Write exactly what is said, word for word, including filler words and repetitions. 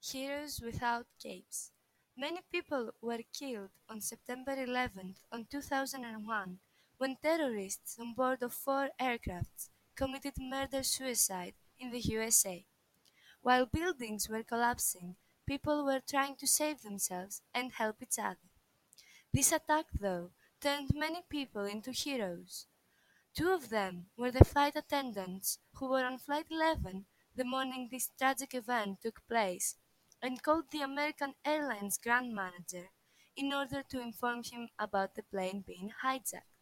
Heroes without capes. Many people were killed on September eleventh on two thousand one when terrorists on board of four aircrafts committed murder-suicide in the U S A. While buildings were collapsing, people were trying to save themselves and help each other. This attack, though, turned many people into heroes. Two of them were the flight attendants who were on Flight eleven the morning this tragic event took place and called the American Airlines ground manager in order to inform him about the plane being hijacked.